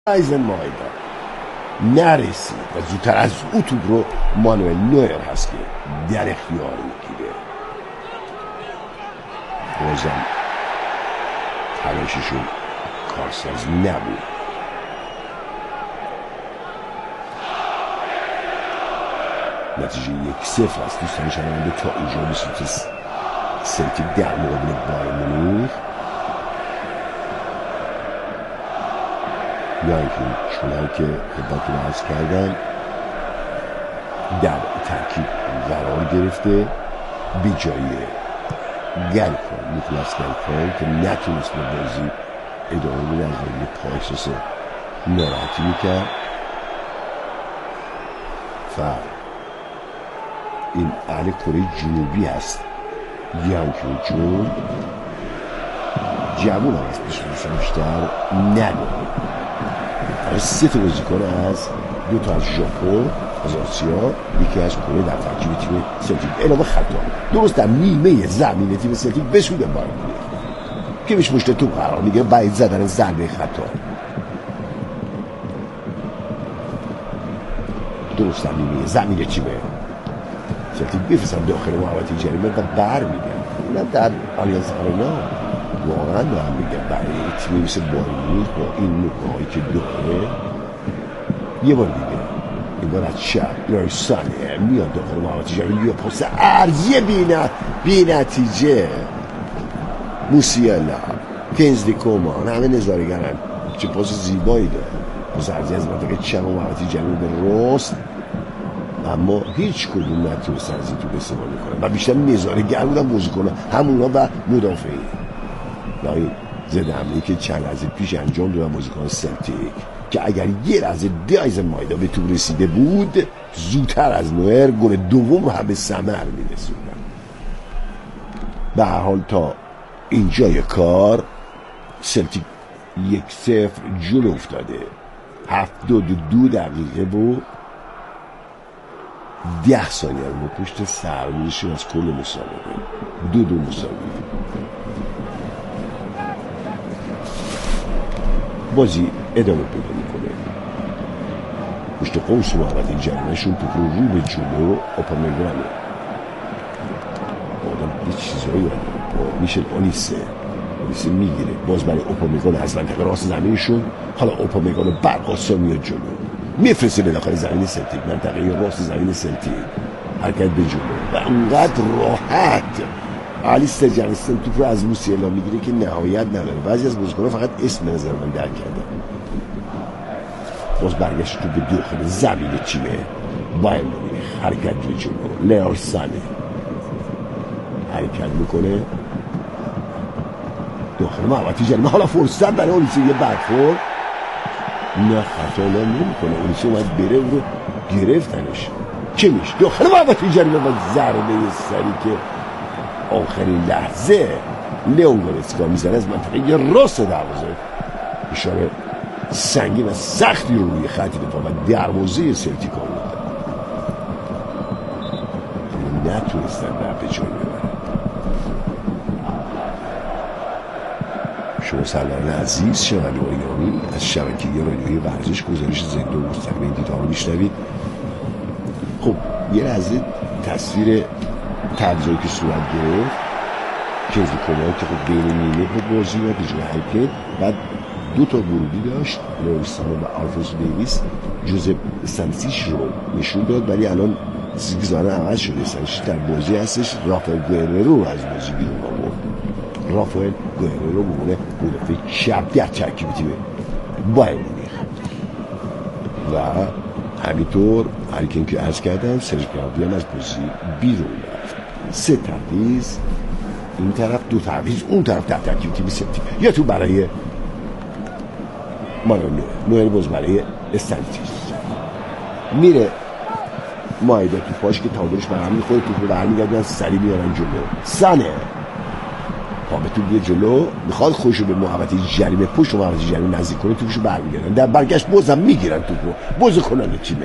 آیزنمایدا نرسید و زودتر از او توپ رو مانوئل نویر هست که در اختیار میگیره. بازم تلاششون کارساز نبود. نتیجه 1-0 است. دوستان شنونده تا اینجا میشه سلتیک در مقابل بایر مونیخ. یانکین چونان که خدمتتون عرض کردم در ترکیب قرار گرفته به جای گلفان، نیکلاس گلفان که نتونست به بازی ادامه بده، از روی پایسوس ناراحتی میکرد و این اهل کره جنوبی هست. یانکین جون جوون هم هست، بیشتر نداره. از 3 تا بازیکن از 2 تا از ژاپن، از آسیا، یکی از کره در ترکیب تیم سلتیک. علاوه خطا درست در نیمه زمین تیم سلتیک به سود بایر مونیخ که بهش مشت توپ قرار میگیره، بعید زدن ضربه خطا. درست در نیمه زمین تیم سلتیک بفرستن داخل محوطه جریمه و برمیگردن. اونم در آلیانز آرنا واقعا دارم میگم برای تیمی مثل بایر مونیخ با این نکاهایی که داره، یه بار دیگه این بار از چپ لارسانه میاد داخل محوطه جریمه، یه پاس ارزی بی نتیجه. موسیالا، کنزلی کومان، همه نظاره‌گرن، چه پاس زیبایی داره. پاس ارزی از منطقه چپ محوطه جریمه به راست، اما هیچ کدوم نتونستن از این توپ استفاده کنن و بیشتر نظاره‌گر بودن بازیکن‌ها، همونا و مدافعین. این ضد حمله‌ای که چند لحظه پیش انجام دادن بازیکن سلتیک که اگر یه لحظه آیزنمایدا به توپ رسیده بود، زودتر از نویر گل دوم رو هم به ثمر می‌رسوندن. به هر حال تا اینجای کار سلتیک 1-0 جلو افتاده. 72 دقیقه و 10 ثانیه رو پشت سرنوشت از کل مسابقه 2-2 مساوی. بازی ادامه پیدا میکنه. پشت قوس محوطه جریمه‌شون توپ رو به جلو اوپامگانه. آدم یه چیزایی با میشل اونیسه میگیره، باز برای اوپامگان از منطقه راست زمینشون. حالا اوپامگان برقاسا میاد جلو، میفرسته به داخل زمین سلتیک، منطقه راست زمین سلتیک، حرکت به جلو و اونقدر راحت آلیستر جانستون توپ رو از موسیالا میگیره که نهایت نداره. بعضی از بازیکن‌ها فقط اسم نظر من درک کردن. باز برگشت تو به داخل زمین تیم بایر مونیخ، حرکت به جلو. لارسانه حرکت میکنه داخل محوطه جریمه. حالا فرصت برای اونیسه یه برخورد، نه خطا نمیکنه. اونیسه اومد بره و رو گرفتنش. چه میشه داخل محوطه جریمه و ضربه سری که آخرین لحظه لیون گورتسکا میزنه از منطقه راست دروازه. اشاره سنگین و سختی رو روی خط دفاع و دروازه سلتیک آورد، نتونستن در به جای ببرن. شما سروران عزیز، شنوندگان گرامی، از شبکه رادیویی ورزش گزارش زنده و مستقیم این دیدار رو میشنوید. خب یه لحظه تصویر تبدیلی که صورت گرفت، کنزلی کومان که خب بین نیمه به بازی و دیجای حرکت، بعد 2 تا ورودی داشت، لوریستان و آلفونسو دیویس. جوزپ سانسیش رو نشون داد، ولی الان چیزی که ظاهرا عوض شده، سانسیش در بازی هستش. رافائل گوئررو رو از بازی بیرون آورد. رافائل گوئررو به عنوان مدافع چپ در ترکیب تیم بایر مونیخ و همینطور هریکن که عرض کردم سرژ گنابری هم از بازی بیرون رفت. 3 تعویض این طرف، 2 تعویض اون طرف در ترکیب تیم سلتیک. یا تو برای مانوئل نویر، باز برای استانتیس. میره مایدا تو پاش که تاگرش برهم میخوره، توپ رو برمیگردن سری میارن جلو. سانه پا به توپ بیاد جلو، میخواد خودشو به محوطه جریمه، پشت محوطه جریمه نزدیک کنه، توپشو برمیگردن. در برگشت بازم میگیرن توپ رو، بازیکنان تیمه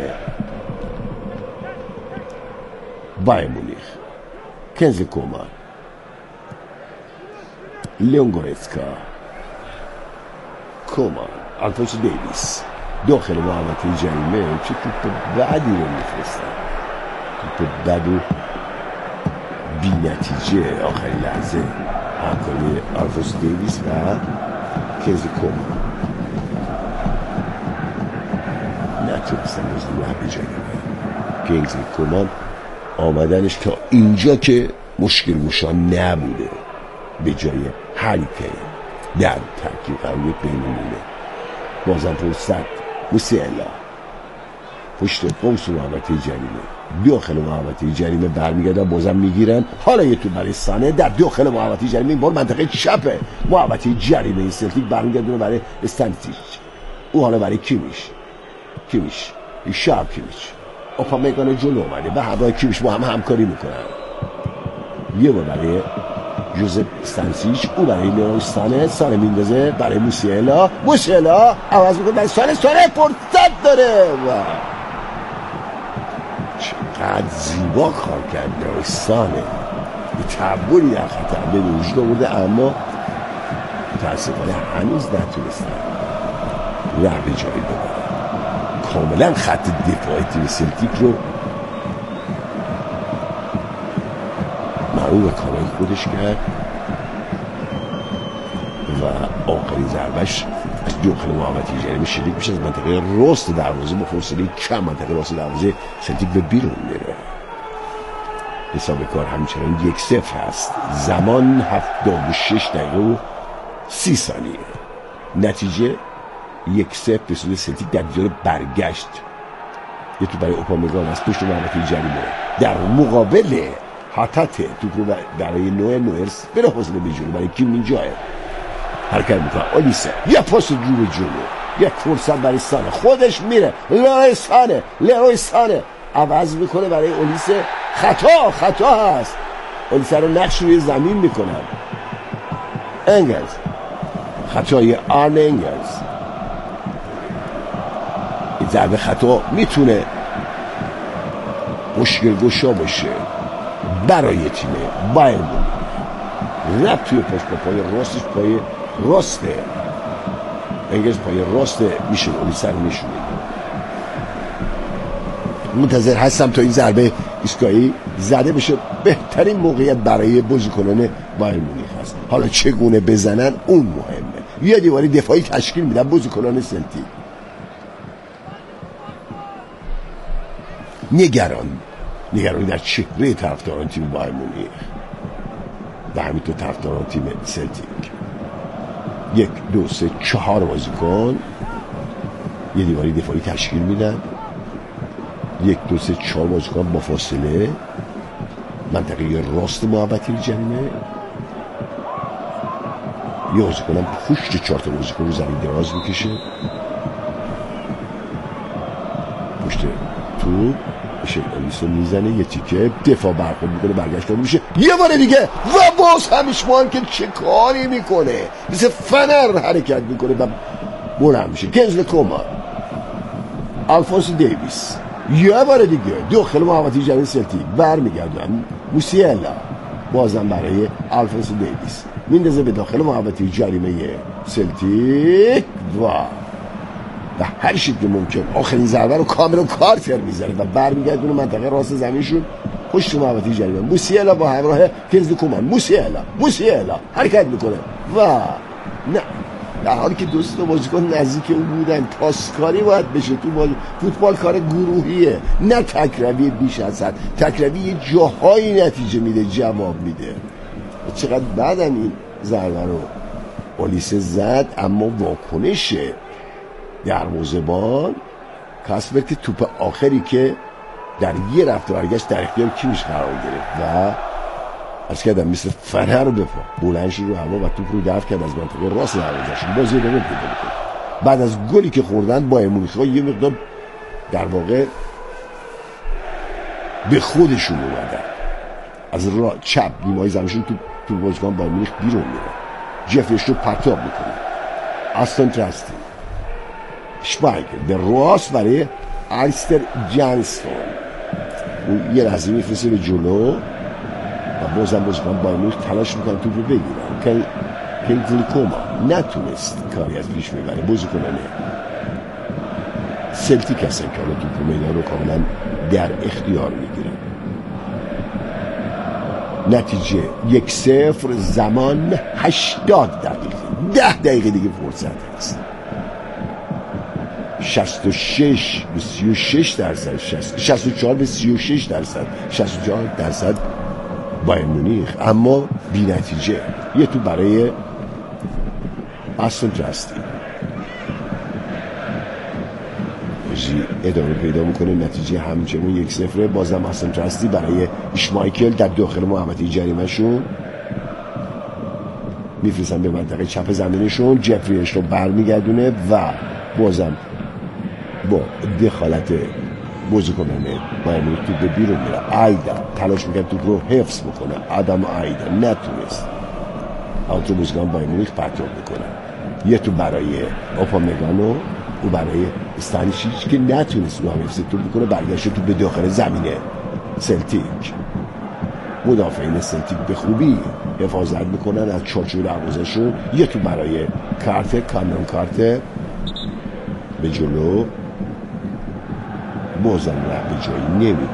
بایر مونیخ. کنزلی کومان، لیون گورتسکا، کومان آلفونسو دیویس داخل محوطه جریمه چه توپ بعدی رو میفرستن، توپ بد و بی نتیجه آخرین لحظه همکاری آلفونسو دیویس و کنزی کومان نتونستن از لعب جریمه. کنزی کومان آمدنش تا اینجا که مشکل گوشان نبوده، به جای هریکین در ترکیب قرار بینونه. بازم فرصت موسیلا پشت قوس محوطه جریمه، داخل محوطه جریمه برمیگردن، بازم میگیرن. حالا یه تو برای سانه در داخل محوطه جریمه، این بار منطقه چپ محوطه جریمه. این سلتیک برمیگردونه برای استانسیچ، او حالا برای کیمیش شاب کیمیش اوپامیکان جلو اومده به همراه کیمیش با هم همکاری میکنن. یه بار برای جوزپ استانسیچ، او برای لیروی سانه میندازه برای موسیلا عوض میکنه برای سانه فرصت داره و چقدر زیبا کار کرده سانه، یه تحولی در خطر به وجود آورده، اما متاسفانه هنوز نتونستن لعب جایی ببرن. کاملا خط دفاعی تیم سلتیک رو معروف کارهای خودش کرد و آخرین ضربش از داخل محوطه جریمه شلیک میشه از منطقه راست دروازه با فاصله کم منطقه راست دروازه سلتیک به بیرون میره. حساب کار همچنان 1-0 هست، زمان 76 دقیقه و 30 ثانیه، نتیجه 1-0 به سود سلتیک در جلو برگشت. یه تو برای اوپامگان از پشت محوطه جریمه در مقابل حتت توپ رو برای نوئرس بلا فاصله به جلو برای کیم مینجاه حرکت میکنه. اولیسه یه پاس جو به جلو، یک فرصت برای سانه، خودش میره لیروی سانه عوض میکنه برای اولیسه. خطا هست، اولیسه رو نقش روی زمین میکنن. انگلز خطای آرن انگلز، این ضربه خطا میتونه مشکل گشا باشه برای تیم بایر مونیخ. رفت توی پاش با پای راستش، پای راسته انگلز، پای راسته میشه اولیسه رو نشونه. منتظر هستم تا این ضربه ایستگاهی زده بشه، بهترین موقعیت برای بازیکنان بایر مونیخ هست. حالا چگونه بزنن اون مهمه. یه دیواری دفاعی تشکیل میدن بازیکنان سلتیک، نگرانی در چهره طرفداران تیم بایر مونیخ و همینطور طرفداران تیم سلتیک. 1 2 3 4 بازیکن یه دیواری دفاعی تشکیل میدن. 1 2 3 4 بازیکن با فاصله منطقه راست محوطه جریمه. یه بازیکن هم پشت 4 تا بازیکن رو زمین دراز میکشه پشت توپ، اولیسه میزنه، یه تیکه دفاع برخورد میکنه، برگشت میشه یه بار دیگه و باز همیشمان که چه کاری میکنه، مثل فنر حرکت میکنه و بلند میشه. کنزی کومان، آلفونسو دیویس یه بار دیگه داخل محوطه جریمه سلتیک برمیگردن. موسیلا بازم برای آلفونسو دیویس میندازه به داخل محوطه جریمه سلتیک و هر شکل ممکن آخرین ضربه رو کاملا کارتر میزنه و برمیگردونه منطقه راست زمینشون پشت محوطه جریمه. موسیلا با همراه کنزی کومان، موسیلا حرکت میکنه و نه، در حالی که دوست بازیکن نزدیک اون بودن، پاسکاری باید بشه. تو فوتبال کار گروهیه، نه تکروی بیش از حد. تکروی یه جاهایی نتیجه میده، جواب میده. چقدر بعدم این ضربه رو اولیسه زد، اما واکنش دروازه‌بان کاسپر که توپ آخری که در یه رفت و برگشت در اختیار کیمیش قرار گرفت و از کردم مثل فنر بپا بلند شد رو هوا و توپ رو دفع کرد از منطقه راست دروازه‌شون. بازی ادامه پیدا کرد. بعد از گلی که خوردن بایر مونیخ یه مقدار در واقع به خودشون اومدن، از راه چپ نیمه‌های زمینشون تو بازیکن بایر مونیخ بیرون میره. جفرش رو پرتاب میکنه. آستون تراستی شپایکر به راست برای آلیستر جانستون، اون یه لحظه میفرسته به جلو و بازم بازیکن بایر مونیخ تلاش میکنن توپ رو بگیرن. کینگزلی کوما نتونست کاری از پیش ببره. بازیکنان سلتیک هستن که حالا توپ میدان رو کاملا در اختیار میگیرن. نتیجه 1-0. زمان 80 دقیقه. 10 دقیقه دیگه فرصت هست. 66 به 36 درصد، 64 به 36 درصد، 64 درصد بایر مونیخ، اما بی نتیجه. یه تو برای آستون تراستی ادامه پیدا میکنه. نتیجه همچنان 1-0. بازم آستون تراستی برای اشمایکل در داخل محوطه جریمه شون میفرستن به منطقه چپ زمینشون. جفریش رو برمیگردونه و بازم با دخالت بازیکنان بایر مونیخ توپ به بیرون میره. آیدا تلاش میکنه توپ رو حفظ بکنه. آدم آیدا نتونست. آوتو بازیکن بایر مونیخ پرتاب میکنه. یه تو برای اوپامگانو و برای استانیشیچ که نتونست رو هم حفظ توپ بکنه. برگشت توپ به داخل زمینه سلتیک. مدافعین سلتیک به خوبی حفاظت میکنن از چارچوب دروازه‌شون. یه تو برای کانون کارت به جلو، بازم راه به جایی نمیبره.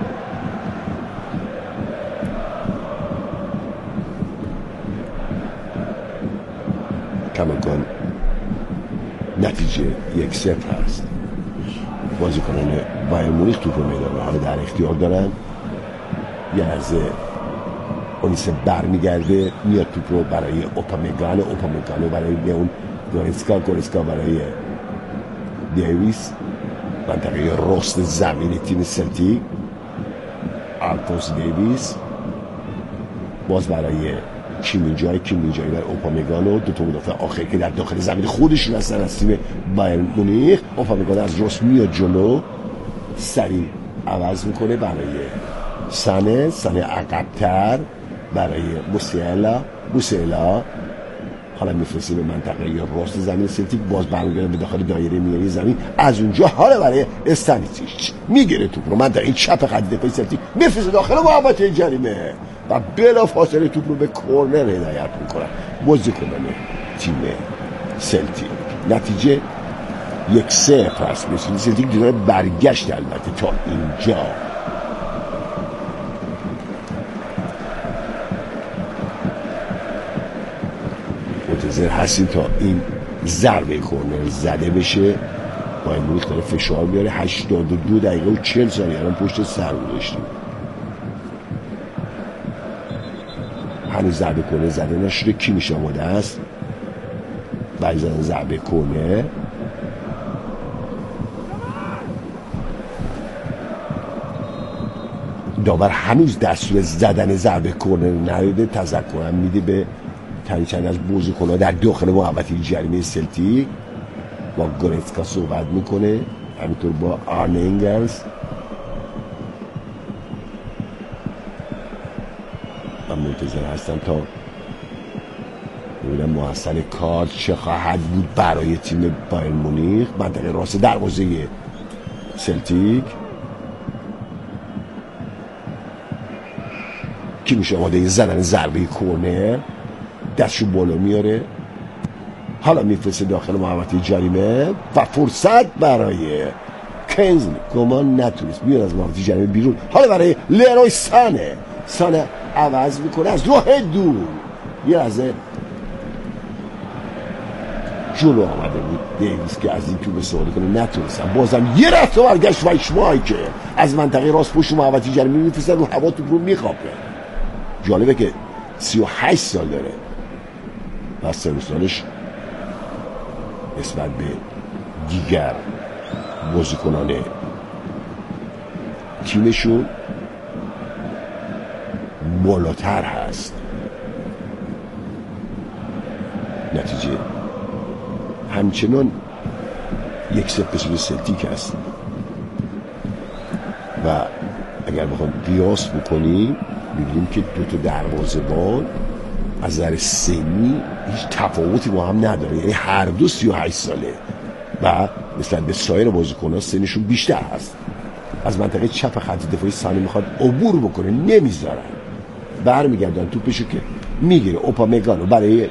کماکان نتیجه 1-0 هست. بازیکنان بایر مونیخ توپ میدان حالا در اختیار دارن. یه لحظه اونیسه برمیگرده میاد توپ رو برای اوپامگانو برای اون گورسکا برای دیویس. منطقه راست زمین تیم سلتیک آلفونس دیویس باز برای کیمینجای برای اوپامگانو. دو تا مدافع آخر که در داخل زمین خودشون هستن از تیم بایر مونیخ. اوپامگانو از راست میاد جلو، سریع عوض میکنه برای سانه عقب‌تر برای موسیلا حالا میفرسته به منطقه یا راست زمین سلتیک. باز برمیگرده به داخل دایره میانی زمین. از اونجا حالا برای استانیچیچ میگیره توپ رو منطقه این چپ خط دفاعی سلتیک میفرسته داخل محوطه جریمه و بلافاصله توپ رو به کورنر هدایت میکنه بازیکنان تیم سلتیک. نتیجه 1-0 هست. مثل سلتیک دیگه برگشت البته تا اینجا. منتظر هستیم تا این ضربه کورنر زده بشه. بایر مونیخ داره فشار میاره. 82 دقیقه و 40 ثانیه الان پشت سر گذاشتیم. هنوز ضربه کورنر زده نشده. کیمیش آماده است برای زدن ضربه کورنر. داور هنوز دستور زدن ضربه کورنر نداده. تذکرم میده به چند از بازیکن‌ها در داخل محوطه جریمه سلتیک. با گورسکا صحبت میکنه، همینطور با آرنه انگلز. من منتظر هستم تا ببینم محسن کار چه خواهد بود برای تیم بایر مونیخ. منطقه راست دروازه سلتیک کی میشه آماده زدن ضربه کورنر. دستشو بالا میاره، حالا میفرسته داخل محوطه جریمه و فرصت برای کینگزلی کومان نتونست بیاد از محوطه جریمه بیرون. حالا برای لیروی سانه عوض میکنه از راه دور. یه لحظه جلو آمده بود دیویس که از این توپ استفاده کنه نتونستم. بازم یه رفت و برگشت و اشمایی که از منطقه راست پشت محوطه جریمه میفرسته رو هوا توپ رو میخوابه. جالبه که 38 سال داره و سن سالش نسبت به دیگر بازیکنان تیمشون بالاتر هست. نتیجه همچنان 1-0 به سود سلتیک هست و اگر بخوام قیاس بکنیم می‌بینیم که دو تا دروازه‌بان از نظر سنی هیچ تفاوتی با هم نداره، یعنی هر دو 38 ساله و نسبت به سایر بازیکن‌ها سنشون بیشتر هست. از منطقه چپ خط دفاعی سانه میخواد عبور بکنه، نمیذارن، برمیگردن توپشو که میگیره اوپامگانو برای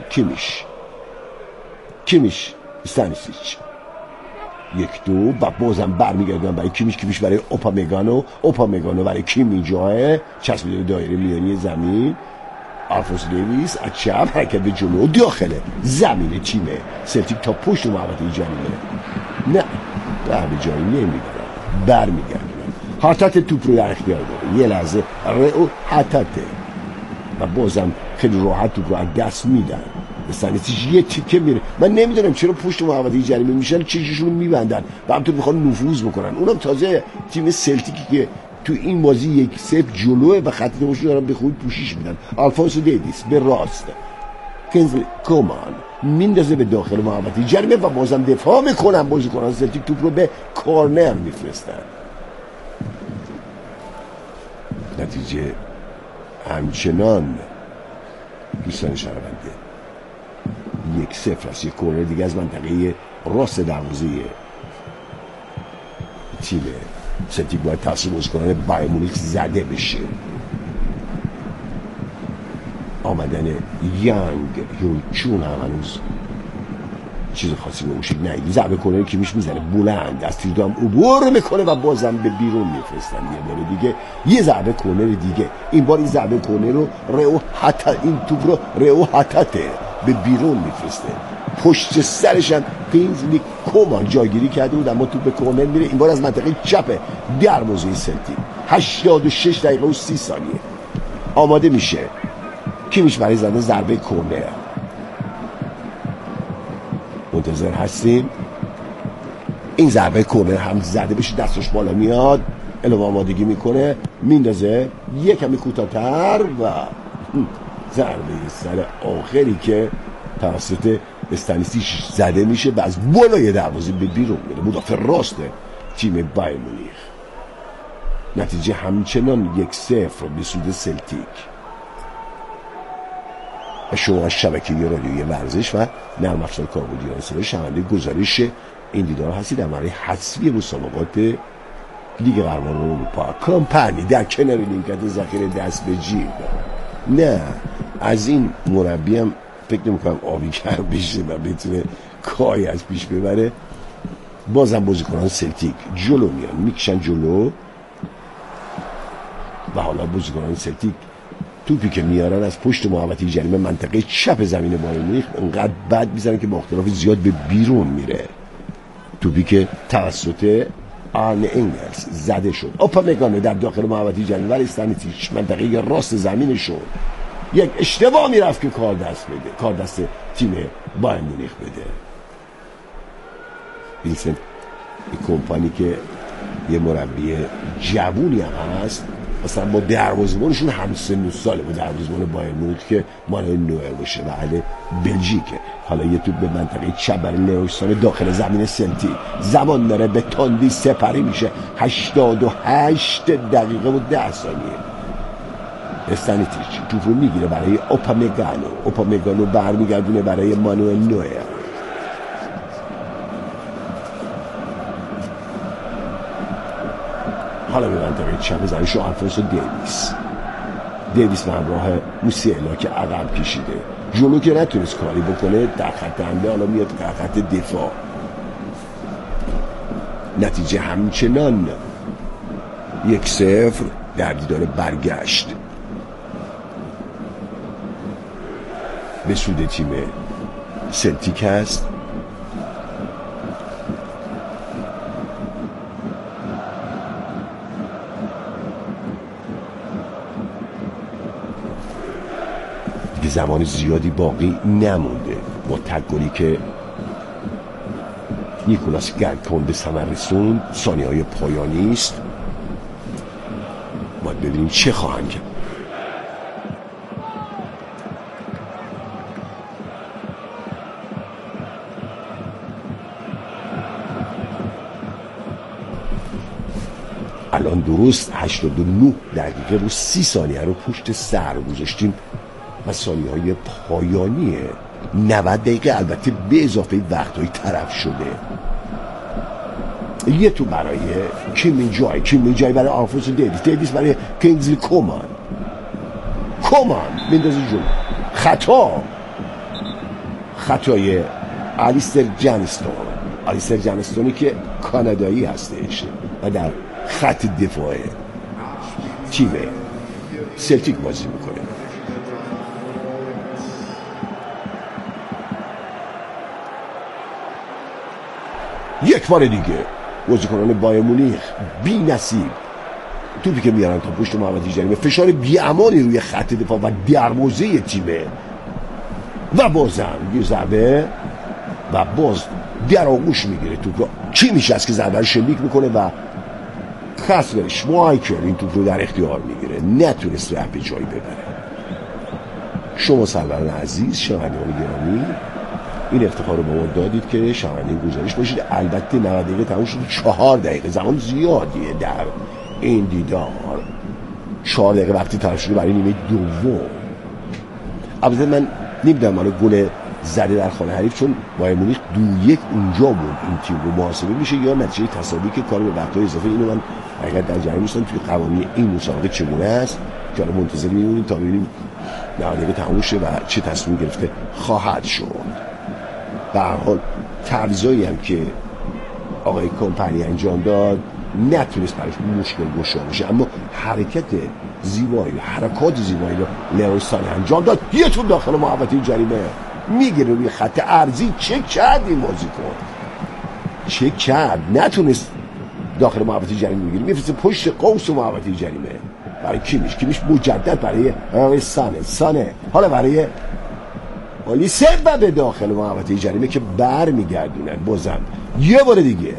کیمیش استانیسیچ 1-2 و بازم برمیگردن برای کیمیش برای اوپامگانو برای کیمی جاه چسبیده دایره میانی زمین. آلفونسو دیویس از چپ حرکت به جلو داخل زمین تیم سلتیک تا پشت محوطه جریمه. نه به جایی نمیبرن، برمیگردن. هاتات توپ رو در اختیار داره، یه لحظه رئو هاتاته و بازم خیلی راحت توپ رو از دست میدن. استانیسیچ یه تیکه میره. من نمیدونم چرا پشت محوطه جریمه میشن چششون رو میبندن و همطور میخوان نفوذ بکنن. اونم تازه تیم سلتیکی که تو این بازی 1-0 جلوه و خط دفاعش دارن به خوبی پوشش میدن. آلفونسو دیویس به راست، کنزلی کومان میندازه به داخل محوطه جریمه و بازم دفاع میکنن. بازیکنان سلتیک توپ رو به کورنر میفرستن. نتیجه همچنان دوستان شنونده 1-0 است. یک کورنر دیگه از منطقه راست دروازه تیم سلتیک باید توسط بازیکنان بایر مونیخ زده بشه. آمدن یانگ چون هم هنوز چیز خاصی نموشید. نه ضربه کورنر که میزنه بلند از تیر هم عبور میکنه و بازم به بیرون میفرستن. یه بار دیگه یه ضربه کورنر دیگه، این بار این ضربه کورنر رو این توپ رو رئو هاتاته به بیرون میفرسته. پشت سرش هم کنزلی کومان جایگیری کرده بود اما توپ به کورنر میره. این بار از منطقه چپ دروازه سلتیک. 86 دقیقه و 30 ثانیه آماده میشه کیمیش برای زدن ضربه کورنر. منتظر هستیم این ضربه کورنر هم زده بشه، دستش بالا میاد، اعلام آمادگی میکنه، میندازه یه کمی کوتاه‌تر و ضربه سر آخری که توسط استانیسیچ زده میشه و از بالای دروازه به بیرون میره. مدافع راست تیم بایر مونیخ. نتیجه همچنان 1-0 به سود سلتیک. شما شبکه رادیوی ورزش و نرم افزار کاربردی صدای شنونده گزارش این دیدار هستید در مورد حذفی مسابقات لیگ قهرمانان اروپا. کامپانی در کنار نیمکت ذخیره دست به جیب. نه از این مربی هم فکر نمی‌کنم آبی کر بشه و بتونه کاری از پیش ببره. بازم بازیکنان سلتیک جلو میان، میکشن جلو و حالا بازیکنان سلتیک توپی که میارن از پشت محوطه جریمه منطقه چپ زمین بایر مونیخ انقدر بد میزنن که با اختلاف زیاد به بیرون میره. توپی که توسط آرنه انگلز زده شد. اوپامگانو در داخل محوطه جریمه ولی استانیسیچ منطقه راست زمین شد. یک اشتباه میرفت که کار دست تیم بایر مونیخ بده. وینسنت کمپانی که یه مربی جوونی هم هست، مثلا با دروازه‌بانشون همسن و ساله، با دروازه‌بان بایر مونیخ که مانوئل نوئر باشه و اهل بلژیکه. حالا یه توپ به منطقه چپ برای لئوسان داخل زمین سلتیک، زمان داره به تندی سپری میشه. 88 دقیقه و 10 ثانیه. استانیسیچ توپ رو میگیره برای اوپامگانو برمیگردونه برای مانوئل نوئر. حالا به منطقه چپ زنیشو آلفونسو دیویس به همراه موسیلا که عقب کشیده جلو که نتونست کاری بکنه در خط حمله، حالا میاد در خط دفاع. نتیجه همچنان 1-0 در دیدار برگشت به سود تیم سلتیک هست. دیگه زمان زیادی باقی نمونده. با تگلی که نیکولاس گرکون به ثمر رسوند، ثانیه‌های پایانی است. باید ببینیم چه خواهند کرد. الان درست 89 دقیقه و 30 ثانیه رو پشت سر گذاشتیم و ثانیه‌های پایانی 90 دقیقه البته به اضافه وقت‌های طرف شده. یه تو برای کیمین جای برای آلفونسو دیویس برای کنزلی کومان میندازه جلو، خطای آلیستر جانستونی که کانادایی هستش و در خط دفاع تیم سلتیک بازی میکنه. یک بار دیگه بازیکنان بایر مونیخ بی نصیب توپی که میارن تا پشت محوطه جریمه، فشار بی امانی روی خط دفاع و دروازه تیمه و بازم یه ضربه و باز در آغوش میگیره توپ رو. کی میشه از که ضربه رو شلیک میکنه و کاسپر شمایکل این توپ رو در اختیار میگیره، نتونست راه به جایی ببره. شما سروران عزیز، شنوندگان گرامی، این افتخار رو به ما دادید که شنونده گزارش باشید. البته 90 دقیقه تموم شد، 4 دقیقه زمان زیادیه در این دیدار. 4 دقیقه وقتی طرف شده برای نیمه دوم. البته من نمیدونم منو گل زده در خانه حریف، چون بایر مونیخ 2-1 اونجا بود این تیم رو محاسبه میشه یا نتیجه تساوی که کار به وقت‌های اضافه. اینو من حقیقت در جریان نیستم توی قوانین این مسابقه چگونه است که حالا منتظر میمونیم تا ببینیم 90 دقیقه تموم شه و چه تصمیمی گرفته خواهد شد. به هر حال تعویضایی هم که آقای کمپانی انجام داد نتونست براش مشکل گشا بشه، اما حرکت زیبایی، حرکات زیبایی رو لروی سانه انجام داد. یه توپ داخل محوطه جریمه میگیره روی خط ارضی. چک کرد این بازیکن، چک کرد، نتونست داخل محوطه جریمه بگیره، میفرسته پشت قوس محوطه جریمه. برای کیمیش مجدد برای سانه حالا برای اولیسه و به داخل محوطه جریمه که بر میگردونن. بازم یه بار دیگه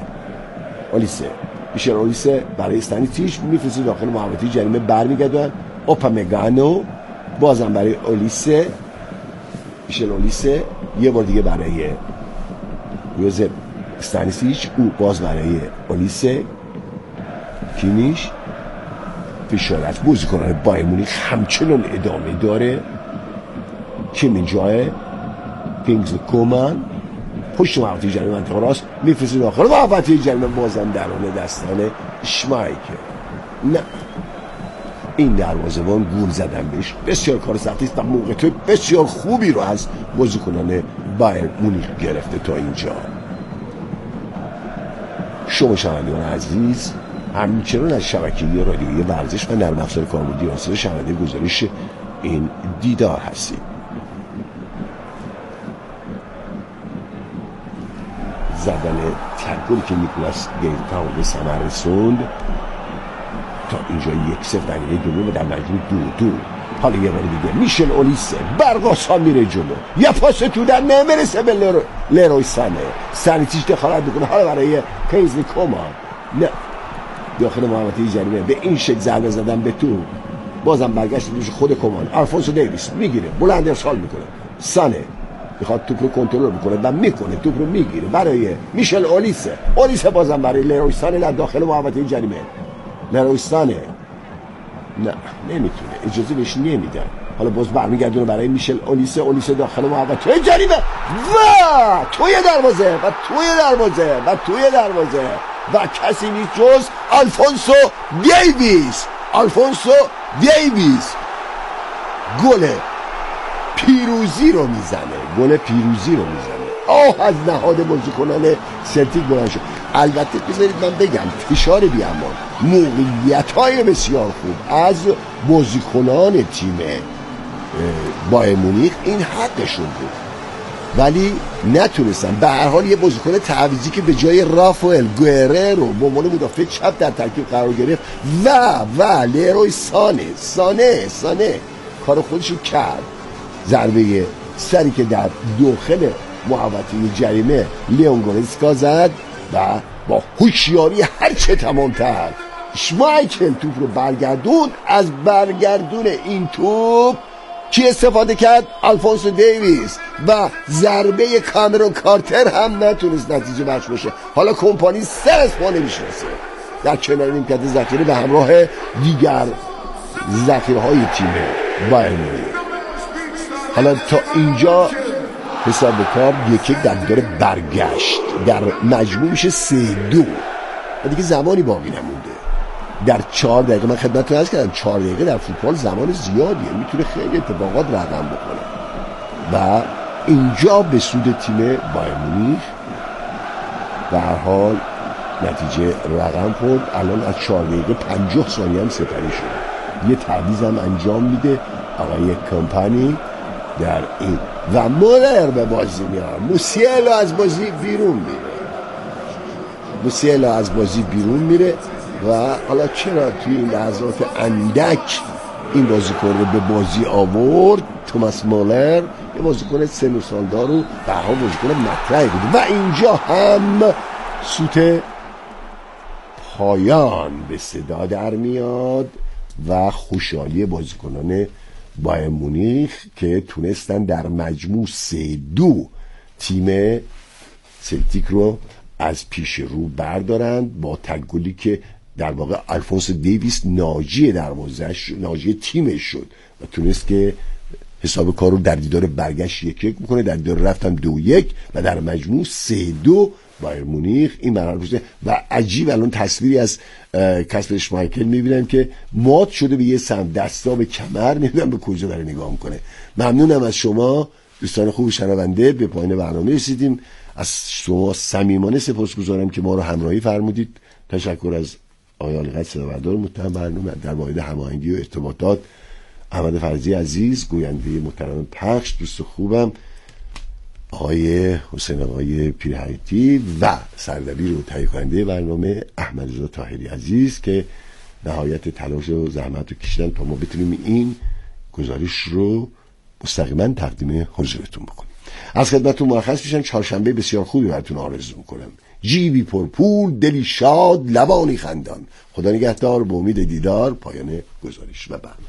اولیسه برای استانیتیش میفرسته داخل محوطه جریمه، بر میگردونن. اوپامگانو بازم برای اولیسه یه بار دیگه برای یوزف استانیسیچ، او باز برای اولیسه. کیمیش فشارت بازیکنان بایر مونیخ همچنان ادامه داره. کیمی جای کینگز کومان پشت محوطه جریمه منطقه راست میفرسته داخل محوطه جریمه، بازم درون دستان شمایکل. نه، این دروازه‌بان گول زدن بهش بسیار کار سختی است و موقعیت بسیار خوبی رو از بازیکنان بایر مونیخ گرفته تا اینجا. شما شنوندگان عزیز همچنان از شبکه رادیویی ورزش و نرم افزار کاربردی آسیا شنونده گزارش این دیدار هستید. زدن تکلی که نیکولاس گیلتا به ثمر رسوند تا اینجا 1-0 در نیمه دوم و در مجموع 2-2. حالا یه بار دیگه میشل اولیسه برقاسا میره جلو، یه پاس تو در نمیرسه به لروی سانیتیش دخالت میکنه. حالا برای کینگزلی کومان، نه، داخل محوطه جریمه به این شکل ضربه زدن به تو، بازم برگشت میشه خود کومان. آلفونسو دیویس میگیره، بلند ارسال میکنه، سانه میخواد توپ رو کنترل بکنه و میکنه، توپ رو میگیره برای میشل اولیسه بازم برای لروی سانه در داخل محوطه جریمه. لروی سانه نه، نمیتونه، اجازه بهش نمیدن. حالا باز برمیگردونه برای میشل اولیسه داخل محوطه جریمه و توی دروازه و کسی نیست جز آلفونسو دیویس گل پیروزی رو میزنه. از نهاد بازیکنان سلتیک بلند شد. البته بذارید من بگم فشار بیامان، موقعیت‌های بسیار خوب از بازیکنان تیم بایر مونیخ این حقشون بود، ولی نتونستن. به هر حال یه بازیکن تعویضی که به جای رافائل گوئررو به عنوان مدافع چپ در ترکیب قرار گرفت و لروی سانه کار خودشو کرد. ضربه سری که در داخل محوطه جریمه لیون گورسکا زد و با هوشیاری هرچه تمام‌تر شمایکل توپ رو برگردوند. از برگردون این توپ کی استفاده کرد؟ آلفونسو دیویس و ضربه کامرون کارتر هم نتونست نتیجه بخش باشه. حالا کمپانی سر از پا نمیشناسه در کنار نیمکت ذخیره به همراه دیگر ذخیره‌های تیم بایر مونیخ. حالا تا اینجا حساب کار 1-1 در دیدار برگشت، در مجموع میشه 3-2 و دیگه زمانی باقی نمونده. در 4 دقیقه من خدمتتون عرض کردم 4 دقیقه در فوتبال زمان زیادیه، میتونه خیلی اتفاقات رقم بخوره. و اینجا به سود تیم بایر مونیخ به هر حال نتیجه رقم خورد. الان از 4 دقیقه 50 ثانیه هم سپری شد. یه تعویض هم انجام میده آقای کمپانی در این و مولر به بازی میاد. موسیلا از بازی بیرون میره و حالا چرا توی این لحظات اندک این بازیکن رو به بازی آورد؟ توماس مولر یه بازیکن سن و سالدار و به هر حال بازیکن مطرحی بود و اینجا هم سوت پایان به صدا در میاد و خوشحالی بازیکنان بایر مونیخ که تونستن در مجموع 3-2 تیم سلتیک رو از پیش رو بردارند با تگلی که در واقع الفونسو دیویس ناجی دروازه‌اش، ناجی تیمش شد و تونست که حساب کار رو در دیدار برگشت 1-1 میکنه، در دیدار رفتم 2-1 و در مجموع 3-2 بایر مونیخ این مرحله پشته. و عجیب الان تصویری از کاسپر اشمایکل میبینم که مات شده به یه سمت، دستا به کمر، نمیدونم به کجا داره نگاه میکنه. ممنونم از شما دوستان خوب شنونده. به پایان برنامه رسیدیم. از شما صمیمانه سپاسگزارم که ما رو همراهی فرمودید. تشکر از آقای آلقدر صدابردار متهم برنامه. در واحد هماهنگی و ارتباطات احمد فرزی عزیز، گوینده محترم پخش دوست خوبم آقای حسین آقای پیرحیاتی و سردبیر و تهیه کننده برنامه احمد رضا طاهری عزیز که نهایت تلاش و زحمت رو کشیدن تا ما بتونیم این گزارش رو مستقیما تقدیم حضورتون بکنیم. از خدمتتون مرخص میشم. چهارشنبه بسیار خوبی براتون آرزو میکنم. جیبی پرپور، دلی شاد، لبانی خندان. خدا نگهدار. به امید دیدار. پایان گزارش و برنامه.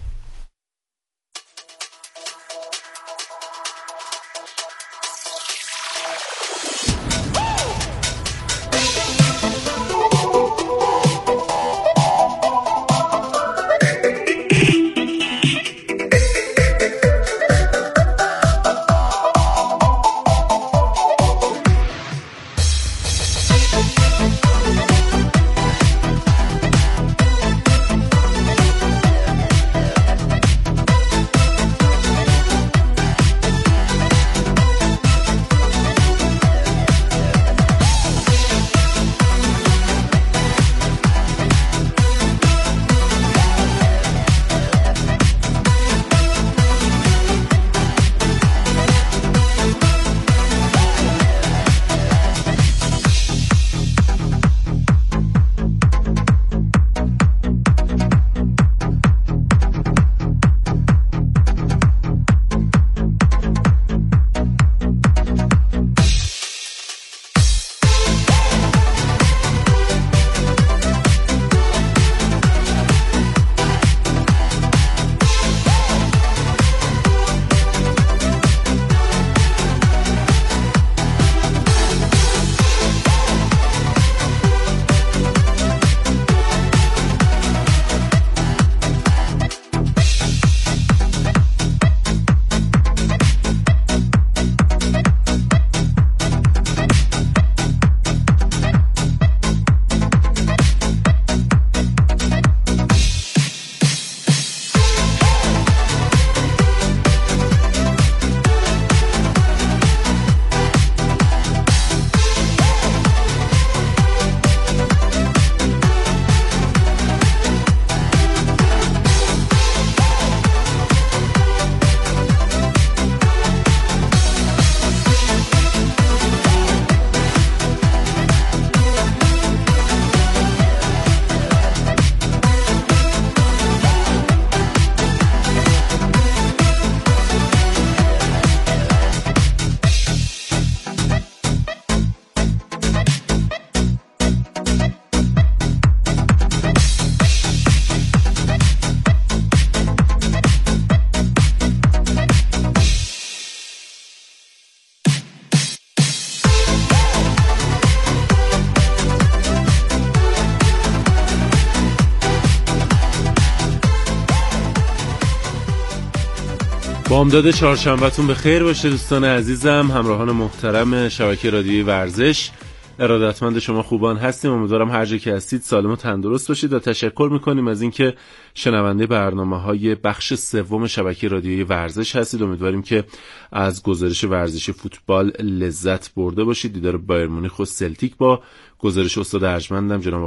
بامداد چهارشنبهتون به خیر باشه دوستان عزیزم، همراهان محترم شبکه رادیویی ورزش. ارادتمند شما خوبان هستیم. امیدوارم هر جا که هستید سالم و تندرست باشید و تشکر میکنیم از اینکه شنونده برنامه‌های بخش سوم شبکه رادیویی ورزش هستید. امیدواریم که از گزارش ورزشی فوتبال لذت برده باشید. دیدار بایر مونیخ و سلتیک با گزارش استاد ارجمندم جناب